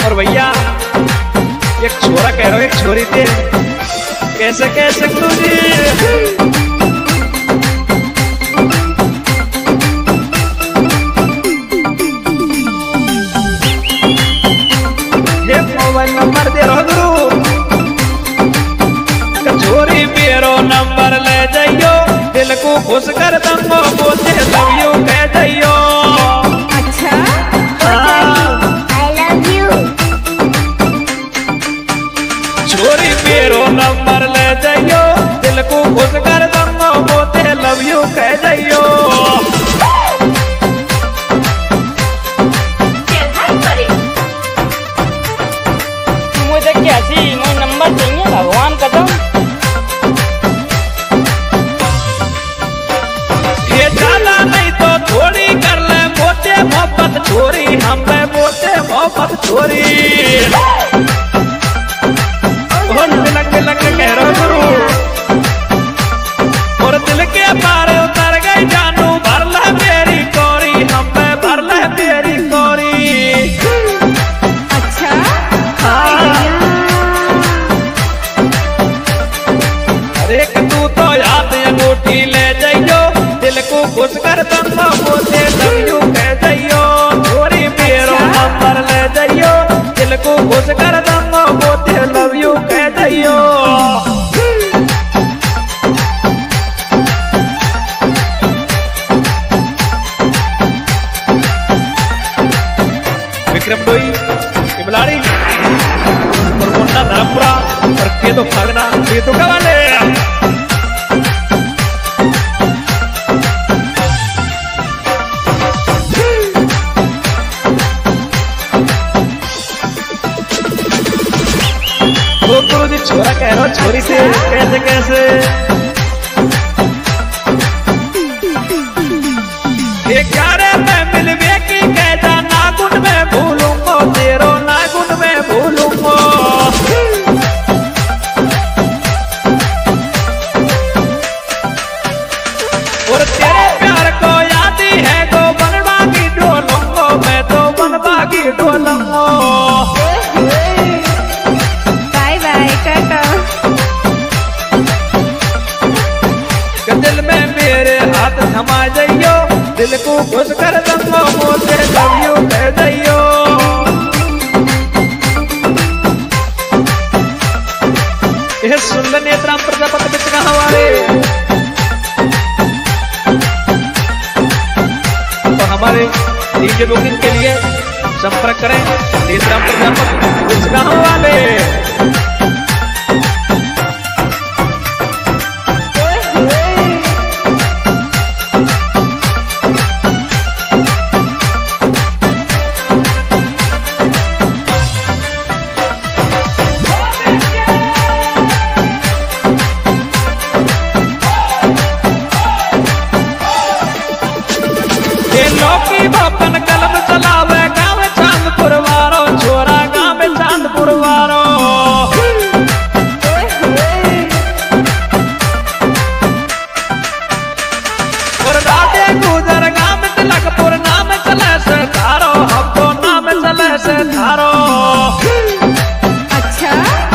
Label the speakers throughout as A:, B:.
A: और भैया एक छोरा कह रहा हो एक छोरी थे कैसे कैसे तुझे ये मोबाइल नंबर दे रहा गुरु छोरी मेरो नंबर ले जाइयो दिल को खुश कर दंगो बोलते लव यू कह जाइयो।
B: अच्छा आई लव यू।
A: छोरी मेरो नंबर ले जाइयो दिल को खुश कर दंगो बोलते लव यू कह जाइयो।
C: मुझे कैसी मुझे नंबर चाहिए भगवान कसम।
A: ये ज्यादा नहीं तो थोड़ी कर ले मोटे मोहब्बत छोरी हमें मोटे मोहब्बत छोरी तिलक तिलक कह रहा गुरु और दिल के पारे उतर गई जानू भर ले मेरी कोरी हमें भर ले मेरी कोरी।
B: अच्छा
A: अरे तू तो याद अंगूठी ले जाइयो दिल को खुश कर दंगो बोलते लव यू कह जाइयो। छोरी मेरो नंबर ले जाइयो दिल को खुश कर दंगो बोलते लव यू कह जाइयो। विक्रम डोई इमलाड़ी और मुन्ना धर्मपुरा और केतु फागना केतु कवाले गुरु जी छोरा कह रहा छोरी से कैसे कैसे ये क्यारे में मिलवे की कहता नागुन में भूलूंगो तेरो नागुन में भूलूंगो। और तेरे प्यार को याद ही है तो बनबागी ढोलूंगो मैं तो बनबागी ढोलूंगो।
B: Bye bye tata.
A: दिल में मेरे हाथ थमा जाइयो दिल को खुश कर दंगो बोलते लव यू कह जाइयो। ये सुन ले नेत्राम प्रजापति बिचका हमारे तो हमारे डीजे बुकिंग के लिए संपर्क करें नेत्राम प्रजापति बिचका वाले। लौकी बापन कलम चलावे गाँव चांदपुर वारो छोरा गाँव चांदपुर वारो। और राधे गुजर गाँव तिलकपुर नाम चले से धारो हमको नाम चले से धारो।
B: अच्छा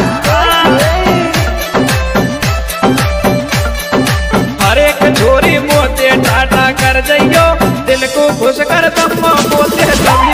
A: हर एक छोरी मोते टाटा कर जाइयो दिल को खुश कर दम्मो बोलते लव